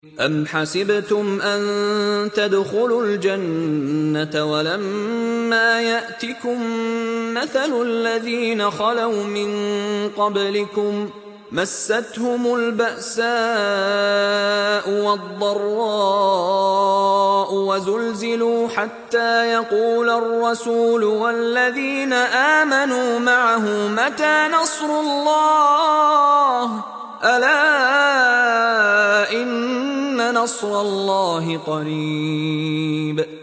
أَمْ حَسِبْتُمْ أَن تَدْخُلُوا الْجَنَّةَ وَلَمَّا يَأْتِكُم مَّثَلُ الَّذِينَ خَلَوْا مِن قَبْلِكُم مَّسَّتْهُمُ الْبَأْسَاءُ وَالضَّرَّاءُ وَزُلْزِلُوا حَتَّىٰ يَقُولَ الرَّسُولُ وَالَّذِينَ آمَنُوا مَعَهُ مَتَىٰ نَصْرُ اللَّهِ ۗ أَلَا إِنَّ نَصْرَ اللَّهِ قَرِيبٌ